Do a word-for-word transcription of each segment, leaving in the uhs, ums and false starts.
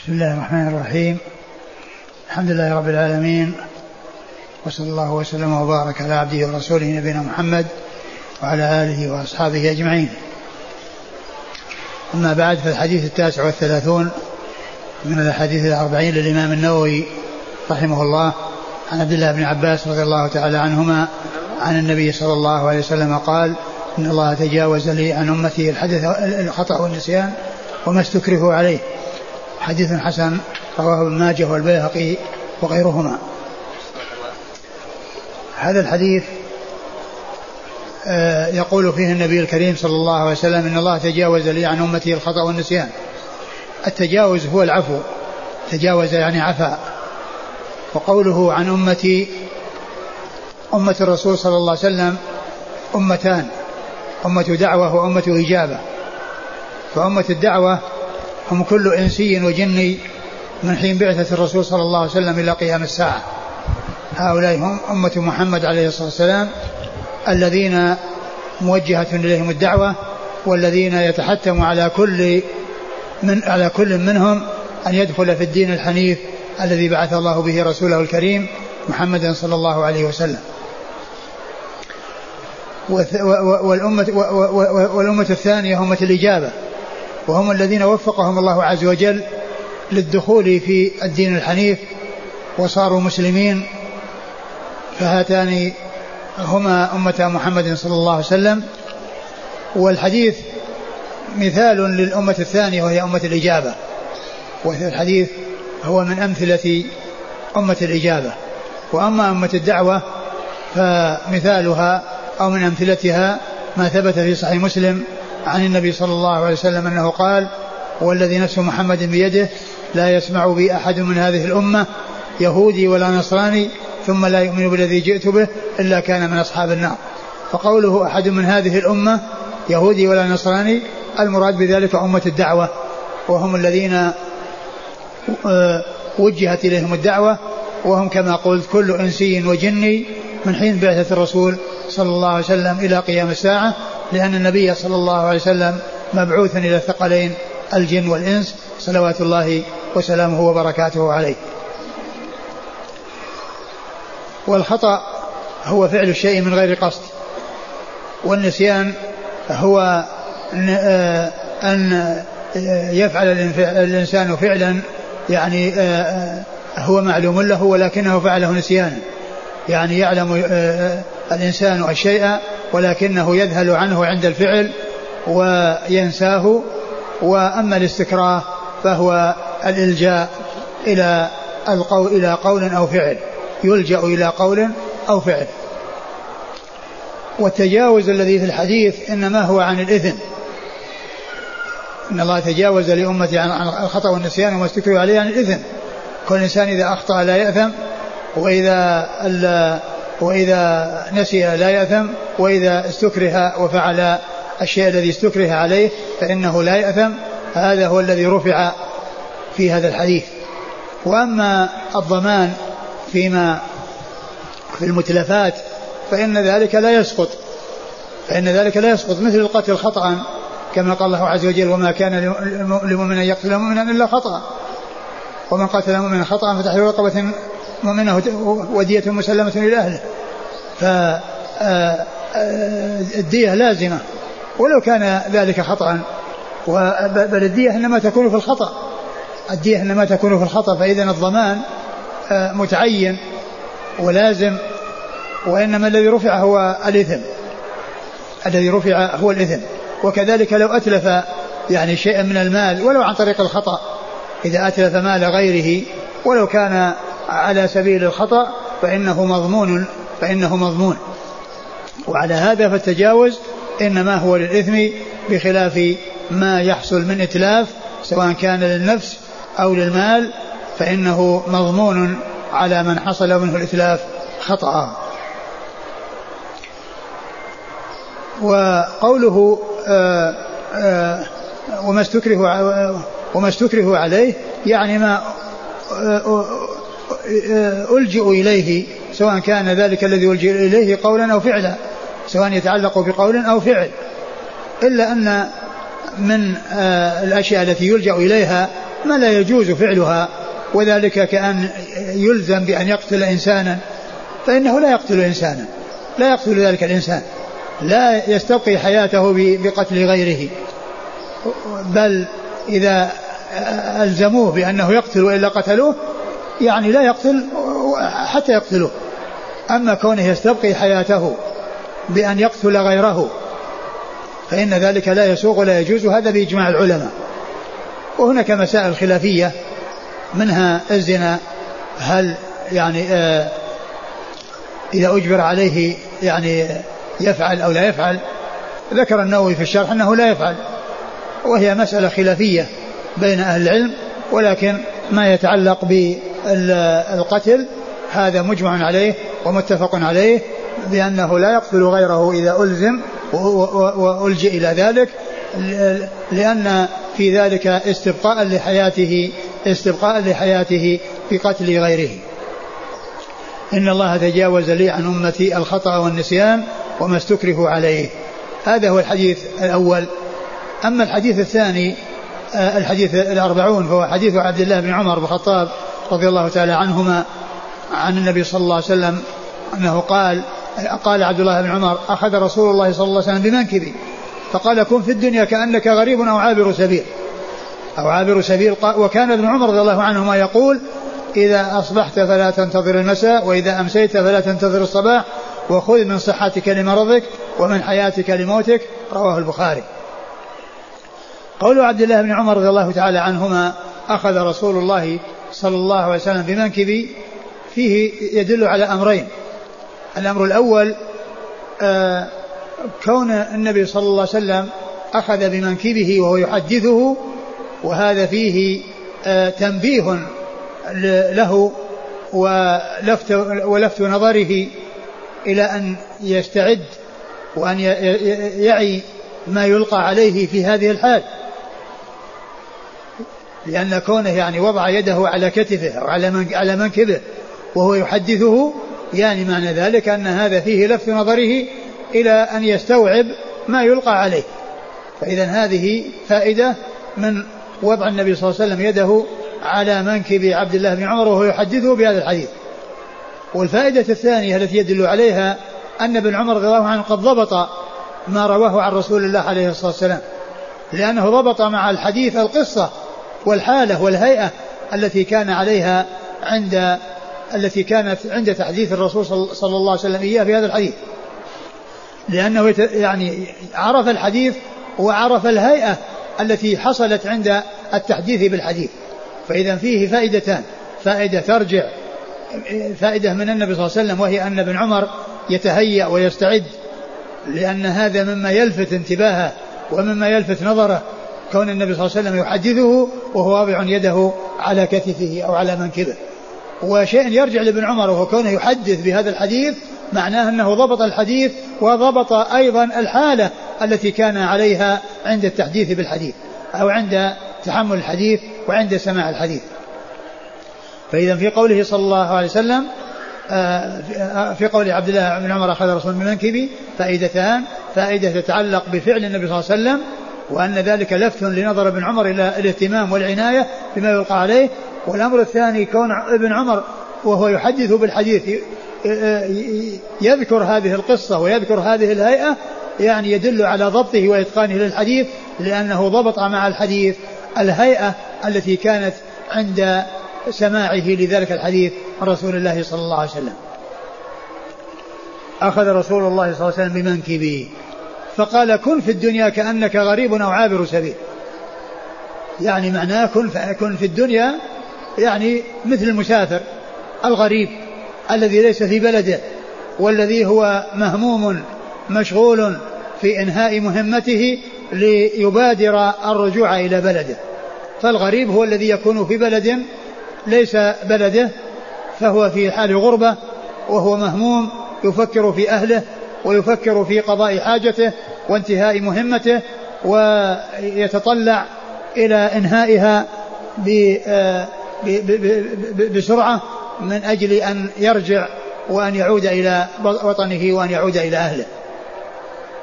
بسم الله الرحمن الرحيم. الحمد لله رب العالمين، وصلى الله وسلم وبارك على عبده ورسوله نبينا محمد وعلى آله وأصحابه أجمعين. أما بعد، فالحديث التاسع والثلاثون من الحديث الأربعين للإمام النووي رحمه الله عن عبد الله بن عباس رضي الله تعالى عنهما عن النبي صلى الله عليه وسلم قال: إن الله تجاوز لي عن أمتي الحدث الخطأ والنسيان وما استكرهوا عليه. حديث حسن رواه ابن ماجه والبيهقي وغيرهما. هذا الحديث يقول فيه النبي الكريم صلى الله عليه وسلم: إن الله تجاوز لي عن أمتي الخطأ والنسيان. التجاوز هو العفو، تجاوز يعني عفا. وقوله عن أمتي، أمة الرسول صلى الله عليه وسلم أمتان: أمة دعوة وأمة إجابة. فأمة الدعوة هم كل إنسي وجني من حين بعثة الرسول صلى الله عليه وسلم إلى قيام الساعة. هؤلاء هم أمة محمد عليه الصلاة والسلام الذين موجهة إليهم الدعوة، والذين يتحتم على كل من على كل منهم أن يدخل في الدين الحنيف الذي بعث الله به رسوله الكريم محمد صلى الله عليه وسلم. والأمة, والأمة الثانية أمة الإجابة، وهم الذين وفقهم الله عز وجل للدخول في الدين الحنيف وصاروا مسلمين. فهاتان هما أمة محمد صلى الله عليه وسلم. والحديث مثال للأمة الثانية وهي أمة الإجابة، والحديث هو من أمثلة أمة الإجابة. وأما أمة الدعوة فمثالها أو من أمثلتها ما ثبت في صحيح مسلم عن النبي صلى الله عليه وسلم أنه قال: والذي نفس محمد بيده لا يسمع بي أحد من هذه الأمة يهودي ولا نصراني ثم لا يؤمن بالذي جئت به إلا كان من أصحاب النار. فقوله أحد من هذه الأمة يهودي ولا نصراني المراد بذلك أمة الدعوة، وهم الذين وجهت إليهم الدعوة، وهم كما قلت كل إنسي وجني من حين بعثة الرسول صلى الله عليه وسلم إلى قيام الساعة، لأن النبي صلى الله عليه وسلم مبعوث إلى الثقلين الجن والإنس صلوات الله وسلامه وبركاته عليه. والخطأ هو فعل الشيء من غير قصد، والنسيان هو أن يفعل الإنسان فعلا يعني هو معلوم له ولكنه فعله نسيانا، يعني يعلم الإنسان الشيء ولكنه يذهل عنه عند الفعل وينساه. وأما الاستكراه فهو الإلجاء إلى القول إلى قول أو فعل، يلجأ إلى قول أو فعل. والتجاوز الذي في الحديث إنما هو عن الإثم. إن الله تجاوز لأمتي عن الخطأ والنسيان وما استكرهوا عليه عن الإثم. كل إنسان إذا أخطأ لا يأثم، وإذا وإذا نسي لا يأثم، وإذا استكره وفعل الشيء الذي استكره عليه فإنه لا يأثم. هذا هو الذي رفع في هذا الحديث. وأما الضمان فيما في المتلفات فإن ذلك لا يسقط فإن ذلك لا يسقط مثل القتل خطأ، كما قال الله عز وجل: وما كان لمؤمن يقتل مؤمنا إلا خطأ، ومن قتل مؤمنا خطأ فتحرير رقبة مؤمنة ودية مسلمة إلى أهله. فالدية لازمة ولو كان ذلك خطأ، بل الدية إنما تكون في الخطأ الدية إنما تكون في الخطأ فإذا الضمان متعين ولازم. وإنما الذي رفع هو الإثم الذي رفع هو الإثم. وكذلك لو أتلف يعني شيئا من المال ولو عن طريق الخطأ، إذا أتلف مال غيره ولو كان على سبيل الخطأ فإنه مضمون فإنه مضمون وعلى هذا فالتجاوز إنما هو للإثم، بخلاف ما يحصل من إتلاف سواء كان للنفس أو للمال فإنه مضمون على من حصل منه الإتلاف خطأ. وقوله آآ آآ وما استكره وما استكره عليه يعني ما ألجئ إليه، سواء كان ذلك الذي ألجئ إليه قولا أو فعلا، سواء يتعلق بقول أو فعل. إلا أن من الأشياء التي يلجأ إليها ما لا يجوز فعلها، وذلك كأن يلزم بأن يقتل إنسانا، فإنه لا يقتل إنسانا، لا يقتل ذلك الإنسان، لا يستبقي حياته بقتل غيره، بل إذا ألزموه بأنه يقتل وإلا قتلوه يعني لا يقتل حتى يقتلوه. أما كونه يستبقي حياته بأن يقتل غيره فإن ذلك لا يسوغ ولا يجوز، هذا بإجماع العلماء. وهناك مسائل خلافية منها الزنا، هل يعني آه إذا أجبر عليه يعني يفعل أو لا يفعل؟ ذكر النووي في الشرح أنه لا يفعل، وهي مسألة خلافية بين أهل العلم، ولكن ما يتعلق بالقتل هذا مجمع عليه ومتفق عليه بأنه لا يقتل غيره إذا ألزم وألجئ إلى ذلك، لأن في ذلك استبقاء لحياته استبقاء لحياته في قتل غيره. إن الله تجاوز لي عن أمتي الخطأ والنسيان وما استكرهوا عليه. هذا هو الحديث الأول. أما الحديث الثاني الحديث الأربعون فهو حديث عبد الله بن عمر بن الخطاب رضي الله تعالى عنهما عن النبي صلى الله عليه وسلم أنه قال قال عبد الله بن عمر: أخذ رسول الله صلى الله عليه وسلم بمنكبي فقال: كن في الدنيا كأنك غريب أو عابر سبيل أو عابر سبيل. وكان ابن عمر رضي الله عنهما يقول: إذا أصبحت فلا تنتظر المساء، وإذا أمسيت فلا تنتظر الصباح، وخذ من صحتك لمرضك ومن حياتك لموتك. رواه البخاري. قول عبد الله بن عمر رضي الله تعالى عنهما: أخذ رسول الله صلى الله عليه وسلم بمنكبي، فيه يدل على أمرين. الأمر الأول آه كون النبي صلى الله عليه وسلم أخذ بمنكبه وهو يحدثه، وهذا فيه آه تنبيه له ولفت, ولفت نظره إلى أن يستعد وأن يعي ما يلقى عليه في هذه الحال، لأن كونه يعني وضع يده على كتفه أو على منكبه وهو يحدثه، يعني معنى ذلك أن هذا فيه لفت نظره إلى أن يستوعب ما يلقى عليه. فإذا هذه فائدة من وضع النبي صلى الله عليه وسلم يده على منكب عبد الله بن عمر وهو يحدثه بهذا الحديث. والفائدة الثانية التي يدل عليها أن ابن عمر رضي الله عنه قد ضبط ما رواه عن رسول الله عليه الصلاة والسلام، لأنه ضبط مع الحديث القصة والحالة والهيئة التي كان عليها عند التي كانت عند تحديث الرسول صلى الله عليه وسلم إياه في هذا الحديث، لأنه يعني عرف الحديث وعرف الهيئة التي حصلت عند التحديث بالحديث. فإذا فيه فائدتان: فائدة ترجع فائدة من النبي صلى الله عليه وسلم، وهي أن ابن عمر يتهيأ ويستعد، لأن هذا مما يلفت انتباهه ومما يلفت نظره، كون النبي صلى الله عليه وسلم يحدثه وهو واضع يده على كتفه أو على منكبه. وشيء يرجع لابن عمر وهو كونه يحدث بهذا الحديث، معناه أنه ضبط الحديث وضبط أيضا الحالة التي كان عليها عند التحديث بالحديث أو عند تحمل الحديث وعند سماع الحديث. فإذا في قوله صلى الله عليه وسلم في قول عبد الله بن عمر: أخذ رسول من منكبي، فائدتان: فائدة تتعلق بفعل النبي صلى الله عليه وسلم، وأن ذلك لفت لنظر ابن عمر إلى الاهتمام والعناية بما يلقى عليه. والأمر الثاني كون ابن عمر وهو يحدث بالحديث يذكر هذه القصة ويذكر هذه الهيئة، يعني يدل على ضبطه وإتقانه للحديث، لأنه ضبط مع الحديث الهيئة التي كانت عند سماعه لذلك الحديث عن رسول الله صلى الله عليه وسلم. أخذ رسول الله صلى الله عليه وسلم بمنكبه فقال: كن في الدنيا كأنك غريب أو عابر سبيل. يعني معناه كن, كن في الدنيا يعني مثل المسافر الغريب الذي ليس في بلده، والذي هو مهموم مشغول في إنهاء مهمته ليبادر الرجوع إلى بلده. فالغريب هو الذي يكون في بلد ليس بلده، فهو في حال غربة وهو مهموم، يفكر في أهله ويفكر في قضاء حاجته وانتهاء مهمته، ويتطلع إلى إنهائها بسرعة من أجل أن يرجع وأن يعود إلى وطنه وأن يعود إلى أهله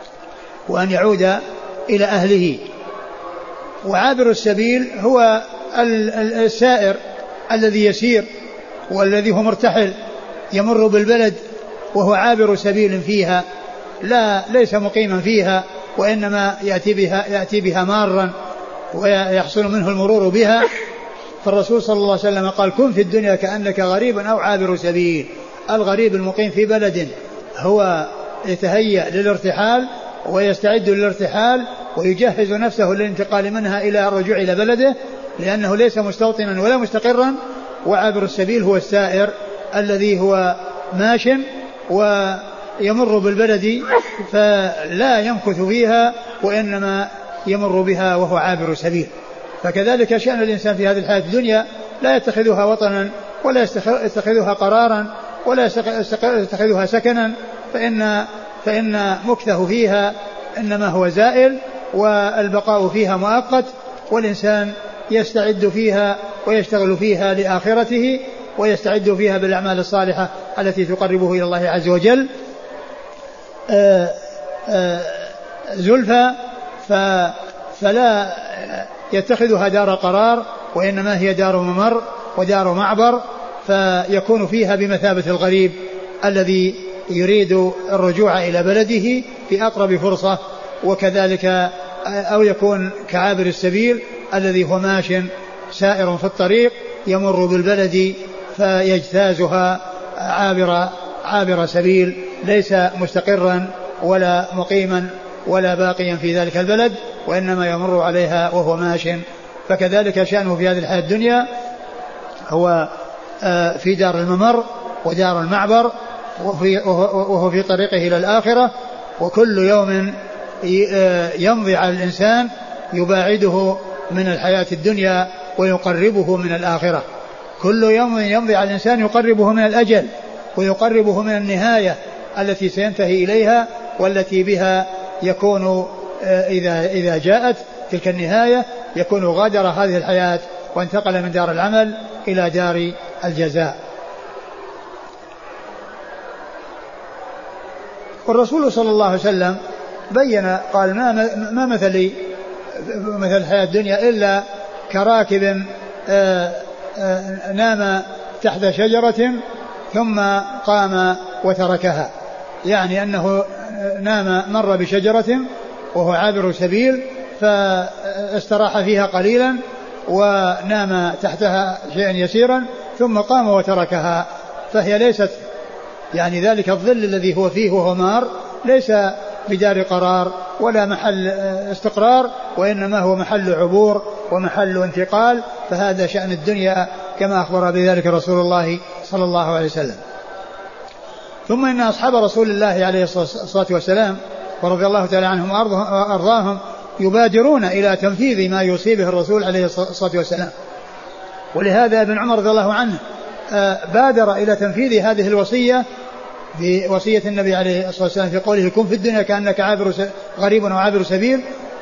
وأن يعود إلى أهله. وعابر السبيل هو السائر الذي يسير والذي هو مرتحل يمر بالبلد وهو عابر سبيل فيها، لا ليس مقيما فيها وإنما يأتي بها, يأتي بها مارا ويحصل منه المرور بها. فالرسول صلى الله عليه وسلم قال كن في الدنيا كأنك غريب أو عابر سبيل. الغريب المقيم في بلد هو يتهيأ للارتحال ويستعد للارتحال ويجهز نفسه للانتقال منها إلى الرجوع إلى بلده لأنه ليس مستوطنا ولا مستقرا. وعابر السبيل هو السائر الذي هو ماش ويمر بالبلد فلا يمكث فيها وإنما يمر بها وهو عابر سبيل. فكذلك شأن الإنسان في هذه الحياة الدنيا لا يتخذها وطنا ولا يتخذها قرارا ولا يتخذها سكنا، فإن, فإن مكثه فيها إنما هو زائل والبقاء فيها مؤقت، والإنسان يستعد فيها ويشتغل فيها لآخرته ويستعد فيها بالأعمال الصالحة التي تقربه إلى الله عز وجل زلفى، فلا يتخذها دار قرار وإنما هي دار ممر ودار معبر، فيكون فيها بمثابة الغريب الذي يريد الرجوع إلى بلده في أقرب فرصة، وكذلك أو يكون كعابر السبيل الذي هو ماش سائر في الطريق يمر بالبلد فيجتازها عابر, عابر سبيل ليس مستقرا ولا مقيما ولا باقيا في ذلك البلد وإنما يمر عليها وهو ماش. فكذلك شأنه في هذه الحياة الدنيا هو في دار الممر ودار المعبر وهو في طريقه إلى الآخرة، وكل يوم يمضي على الإنسان يباعده من الحياة الدنيا ويقربه من الآخرة. كل يوم يمضي على الإنسان يقربه من الأجل ويقربه من النهاية التي سينتهي إليها والتي بها يكون إذا, إذا جاءت تلك النهاية يكون غادر هذه الحياة وانتقل من دار العمل إلى دار الجزاء. والرسول صلى الله عليه وسلم بين قال ما, ما مثل مثل الحياة الدنيا إلا كراكب آآ آآ نام تحت شجرة ثم قام وتركها، يعني أنه نام مر بشجرة وهو عابر سبيل فاستراح فيها قليلا ونام تحتها شيئا يسيرا ثم قام وتركها، فهي ليست يعني ذلك الظل الذي هو فيه وهو مار ليس بدار قرار ولا محل استقرار وإنما هو محل عبور ومحل انتقال. فهذا شأن الدنيا كما أخبر بذلك رسول الله صلى الله عليه وسلم. ثم إن أصحاب رسول الله عليه الصلاة والسلام ورضي الله تعالى عنهم وأرضاهم يبادرون إلى تنفيذ ما يوصي به الرسول عليه الصلاة والسلام، ولهذا ابن عمر رضي الله عنه بادر إلى تنفيذ هذه الوصية بوصية النبي عليه الصلاة والسلام في قوله كن في الدنيا كأنك عابر غريب وعابر سبيل،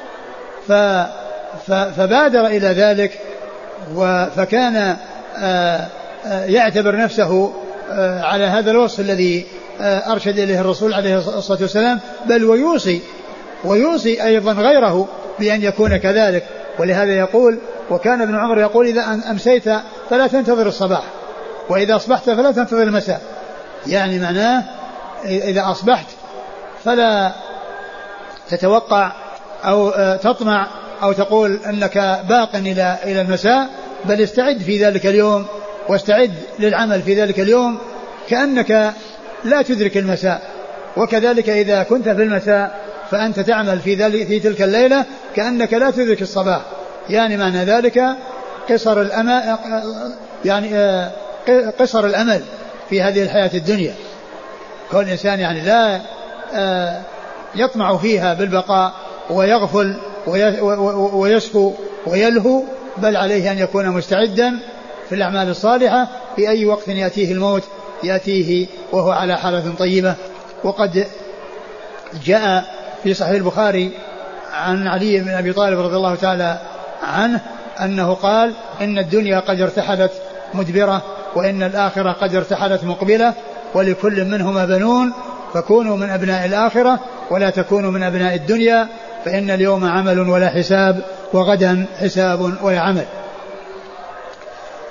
فبادر إلى ذلك فكان يعتبر نفسه على هذا الوصف الذي أرشد إليه الرسول عليه الصلاة والسلام، بل ويوصي ويوصي أيضا غيره بأن يكون كذلك. ولهذا يقول وكان ابن عمر يقول إذا أمسيت فلا تنتظر الصباح وإذا أصبحت فلا تنتظر المساء، يعني معناه إذا أصبحت فلا تتوقع أو تطمع أو تقول أنك باق إلى إلى المساء، بل استعد في ذلك اليوم واستعد للعمل في ذلك اليوم كأنك لا تدرك المساء. وكذلك إذا كنت في المساء فأنت تعمل في ذلك في تلك الليلة كأنك لا تدرك الصباح، يعني معنى ذلك قصر الأمل، يعني قصر الأمل في هذه الحياة الدنيا. كل إنسان يعني لا يطمع فيها بالبقاء ويغفل ويسكو ويلهو، بل عليه أن يكون مستعدا في الأعمال الصالحة في أي وقت يأتيه الموت يأتيه وهو على حالة طيبة. وقد جاء في صحيح البخاري عن علي بن أبي طالب رضي الله تعالى عنه أنه قال إن الدنيا قد ارتحلت مدبرة وإن الآخرة قد ارتحلت مقبلة ولكل منهما بنون فكونوا من أبناء الآخرة ولا تكونوا من أبناء الدنيا فإن اليوم عمل ولا حساب وغدا حساب ولا عمل.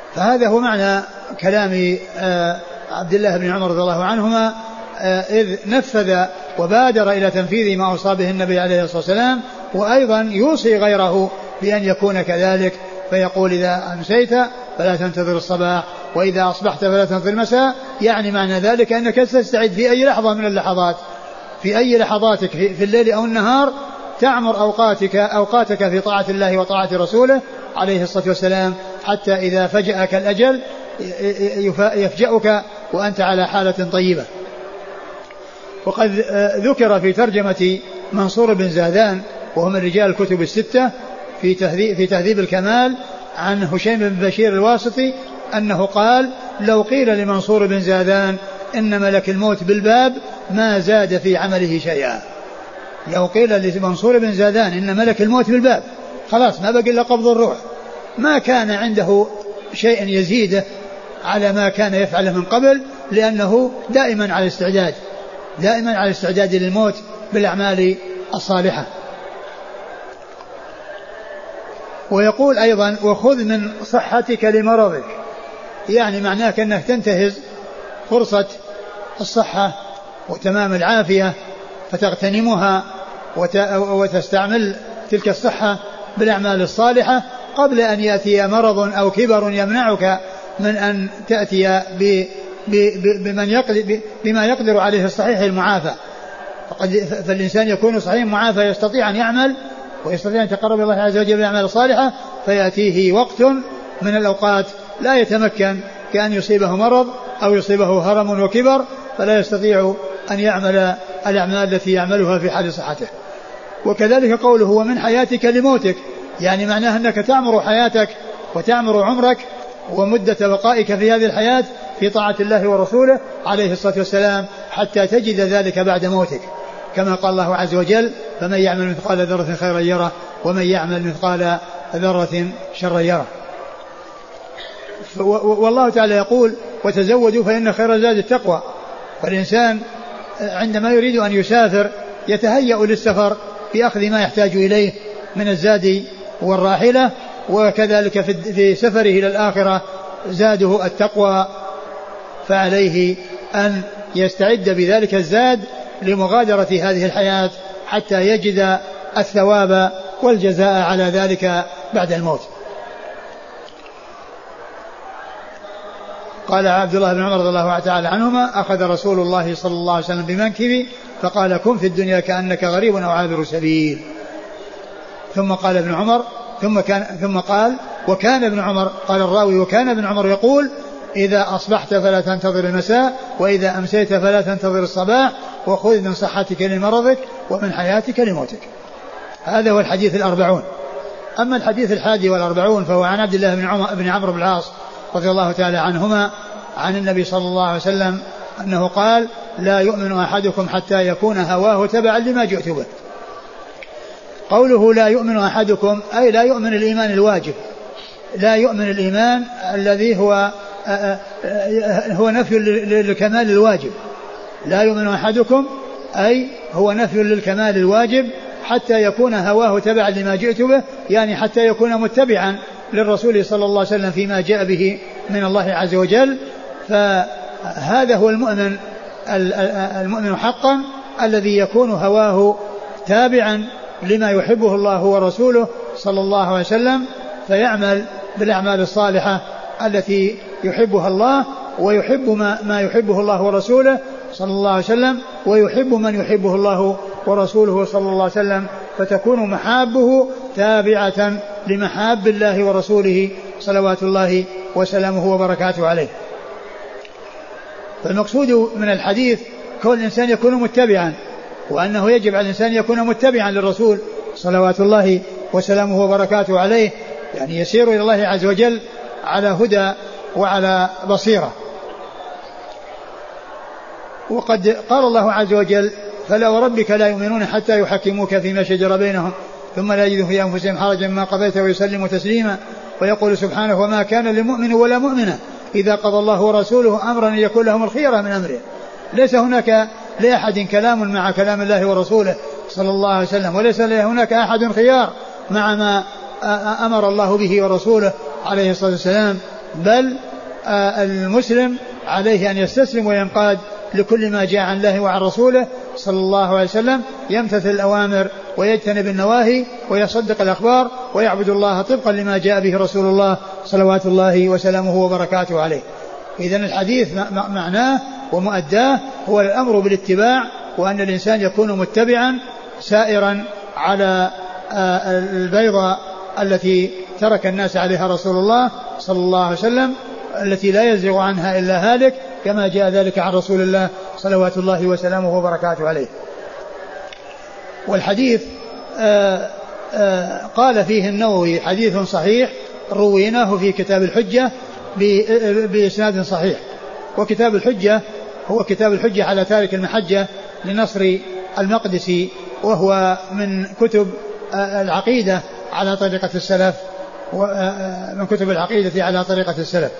فهذا هو معنى كلام عبد الله بن عمر رضي الله عنهما إذ نفذ وبادر إلى تنفيذ ما أوصى به النبي عليه الصلاة والسلام، وأيضا يوصي غيره بأن يكون كذلك، فيقول إذا أمسيت فلا تنتظر الصباح وإذا أصبحت فلا تنتظر المساء. يعني معنى ذلك أنك تستعد في أي لحظة من اللحظات، في أي لحظاتك في الليل أو النهار، تعمر أوقاتك أوقاتك في طاعة الله وطاعة رسوله عليه الصلاة والسلام، حتى إذا فجأك الأجل يفجأك وأنت على حالة طيبة. وقد ذكر في ترجمة منصور بن زادان وهو من رجال الكتب الستة في تهذيب, في تهذيب الكمال عن هشيم بن بشير الواسطي أنه قال: لو قيل لمنصور بن زادان إن ملك الموت بالباب ما زاد في عمله شيئا. لو قيل لمنصور بن زادان إن ملك الموت بالباب، خلاص ما بقي إلا قبض الروح، ما كان عنده شيء يزيده على ما كان يفعله من قبل، لأنه دائما على استعداد دائما على استعداد للموت بالأعمال الصالحة. ويقول أيضا: وخذ من صحتك لمرضك، يعني معناه أنك تنتهز فرصة الصحة وتمام العافية فتغتنمها وتستعمل تلك الصحة بالأعمال الصالحة قبل أن يأتي مرض أو كبر يمنعك من أن تأتي بمن يقدر بما يقدر عليه الصحيح المعافى. فالإنسان يكون صحيح معافى يستطيع أن يعمل ويستطيع أن يتقرب الله عز وجل بالأعمال الصالحة، فيأتيه وقت من الأوقات لا يتمكن، كأن يصيبه مرض أو يصيبه هرم وكبر، فلا يستطيع أن يعمل الأعمال التي يعملها في حال صحته. وكذلك قوله: ومن حياتك لموتك، يعني معناه أنك تعمر حياتك وتعمر عمرك ومدة بقائك في هذه الحياة في طاعة الله ورسوله عليه الصلاة والسلام حتى تجد ذلك بعد موتك، كما قال الله عز وجل: فمن يعمل مثقال ذرة خيرا يره ومن يعمل مثقال ذرة شرا يره. والله تعالى يقول: وتزودوا فإن خير الزاد التقوى. فالإنسان عندما يريد أن يسافر يتهيأ للسفر بأخذ ما يحتاج إليه من الزاد والراحلة، وكذلك في سفره إلى الآخرة زاده التقوى، فعليه أن يستعد بذلك الزاد لمغادرة هذه الحياة حتى يجد الثواب والجزاء على ذلك بعد الموت. قال عبد الله بن عمر رضي الله تعالى عنهما: أخذ رسول الله صلى الله عليه وسلم بمنكبي فقال: كن في الدنيا كأنك غريب أو عابر سبيل. ثم قال ابن عمر ثم كان ثم قال: وكان ابن عمر، قال الراوي: وكان ابن عمر يقول: إذا أصبحت فلا تنتظر المساء وإذا أمسيت فلا تنتظر الصباح وخذ من صحتك لمرضك ومن حياتك لموتك. هذا هو الحديث الأربعون. أما الحديث الحادي والأربعون فهو عن عبد الله بن عمر بن عمرو بن العاص رضي الله تعالى عنهما عن النبي صلى الله عليه وسلم أنه قال: لا يؤمن أحدكم حتى يكون هواه تبعا لما جئت به. قوله لا يؤمن أحدكم أي لا يؤمن الإيمان الواجب، لا يؤمن الإيمان الذي هو هو نفي للكمال الواجب. لا يؤمن أحدكم أي هو نفي للكمال الواجب حتى يكون هواه تبعا لما جئت به، يعني حتى يكون متبعا للرسول صلى الله عليه وسلم فيما جاء به من الله عز وجل. فهذا هو المؤمن المؤمن حقا الذي يكون هواه تابعا لما يحبه الله ورسوله صلى الله عليه وسلم، فيعمل بالأعمال الصالحة التي يحبها الله ويحب ما, ما يحبه الله ورسوله صلى الله عليه وسلم، ويحب من يحبه الله ورسوله صلى الله عليه وسلم، فتكون محابه تابعة لمحاب الله ورسوله صلوات الله وسلامه وبركاته عليه. فالمقصود من الحديث كون الإنسان يكون متبعا، وأنه يجب على الإنسان يكون متبعا للرسول صلوات الله وسلامه وبركاته عليه، يعني يسير إلى الله عز وجل على هدى وعلى بصيرة. وقد قال الله عز وجل: فلا وربك لا يؤمنون حتى يحكموك فيما شجر بينهم ثم لا يجدوا في أنفسهم حرجا مما قضيت ويسلموا تسليما. ويقول سبحانه: وما كان لمؤمن ولا مؤمنة إذا قضى الله ورسوله أمرا أن يكون لهم الخيرة من أمره. ليس هناك لأحد كلام مع كلام الله ورسوله صلى الله عليه وسلم، وليس هناك أحد خيار مع ما أمر الله به ورسوله عليه الصلاة والسلام. بل المسلم عليه أن يستسلم وينقاد لكل ما جاء عن الله وعن رسوله صلى الله عليه وسلم، يمتثل الأوامر ويجتنب النواهي ويصدق الأخبار ويعبد الله طبقا لما جاء به رسول الله صلوات الله وسلامه وبركاته عليه. إذن الحديث معناه ومؤداه هو الأمر بالاتباع، وأن الإنسان يكون متبعا سائرا على البيضة التي ترك الناس عليها رسول الله صلى الله عليه وسلم، التي لا يزيغ عنها إلا هالك، كما جاء ذلك عن رسول الله صلوات الله وسلامه وبركاته عليه. والحديث آآ آآ قال فيه النووي حديث صحيح رويناه في كتاب الحجة بإسناد صحيح. وكتاب الحجة هو كتاب الحجة على تارك المحجة لنصر المقدسي، وهو من كتب العقيدة على طريقة السلف، ومن كتب العقيدة على طريقة السلف.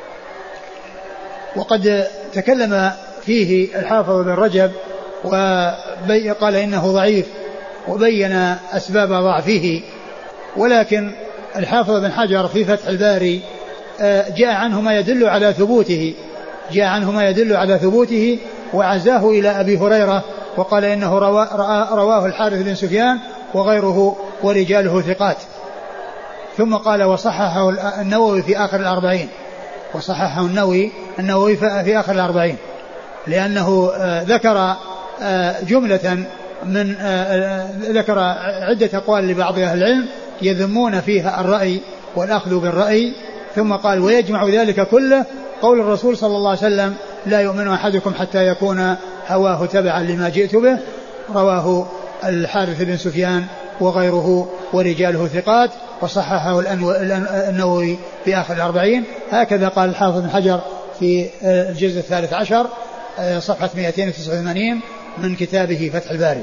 وقد تكلم فيه الحافظ بن رجب وقال إنه ضعيف وبين أسباب ضعفه، ولكن الحافظ بن حجر في فتح الباري جاء عنه ما يدل على ثبوته جاء عنه ما يدل على ثبوته وعزاه إلى أبي هريرة، وقال إنه رواه الحارث بن سفيان وغيره ورجاله ثقات. ثم قال وصححه النووي في آخر الأربعين وصححه النووي النووي في آخر الأربعين لأنه ذكر جملة من ذكر عدة أقوال لبعض أهل العلم يذمون فيها الرأي والأخذ بالرأي، ثم قال ويجمع ذلك كله قول الرسول صلى الله عليه وسلم لا يؤمن أحدكم حتى يكون هواه تبعا لما جئت به، رواه الحارث بن سفيان وغيره ورجاله ثقات، وصححه النووي في آخر الأربعين. هكذا قال الحافظ بن حجر في الجزء الثالث عشر صفحة مئتين وتسعة وثمانين من كتابه فتح الباري.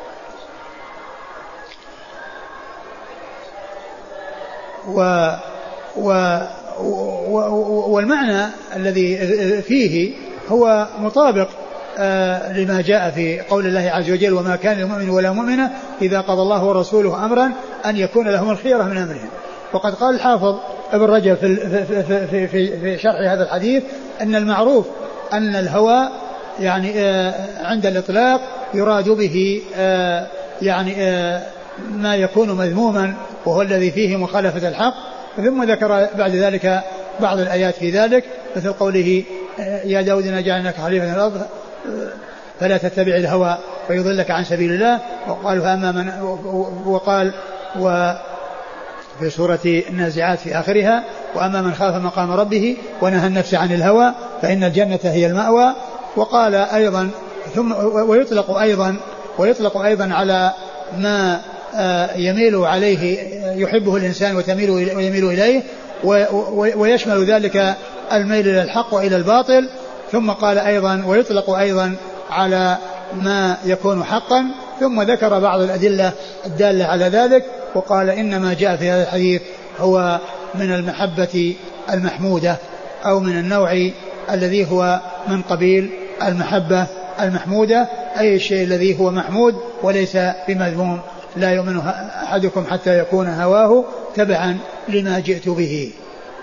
و و والمعنى الذي فيه هو مطابق آه لما جاء في قول الله عز وجل وما كان لمؤمن ولا مؤمنة إذا قضى الله ورسوله أمرا أن يكون لهم الخيرة من أمرهم. وقد قال الحافظ ابن رجب في, في, في, في, في شرح هذا الحديث أن المعروف أن الهوى يعني آه عند الإطلاق يراد به آه يعني آه ما يكون مذموما وهو الذي فيه مخالفة الحق. ثم ذكر بعد ذلك بعض الآيات في ذلك مثل قوله يا داود إنا جعلناك خليفة في الأرض فلا تتبع الهوى فيضلك عن سبيل الله. وقال فأما من وقال وفي سورة النازعات في آخرها وأما من خاف مقام ربه ونهى النفس عن الهوى فإن الجنة هي المأوى. وقال أيضا ثم ويطلق أيضا ويطلق أيضا على ما يميل عليه يحبه الإنسان وتميل ويميل إليه، ويشمل ذلك الميل إلى الحق وإلى الباطل. ثم قال أيضا ويطلق أيضا على ما يكون حقا. ثم ذكر بعض الأدلة الدالة على ذلك، وقال إنما جاء في هذا الحديث هو من المحبة المحمودة أو من النوع الذي هو من قبيل المحبة المحمودة، أي الشيء الذي هو محمود وليس بمذموم. لا يؤمن أحدكم حتى يكون هواه تبعا لما جئت به.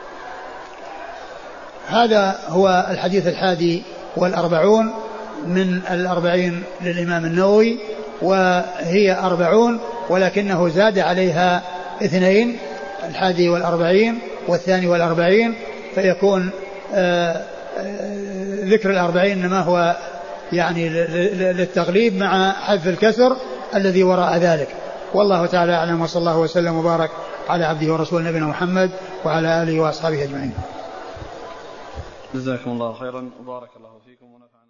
هذا هو الحديث الحادي والأربعون من الأربعين للإمام النووي، وهي أربعون ولكنه زاد عليها اثنين، الحادي والأربعين والثاني والأربعين، فيكون آآ آآ ذكر الأربعين إنما هو يعني للتغليب مع حذف الكسر الذي وراء ذلك. والله تعالى أعلم، وصلى الله وسلم وبارك على عبده ورسوله نبينا محمد وعلى آله وأصحابه أجمعين. جزاكم الله خيرا وبارك الله فيكم ونفعنا.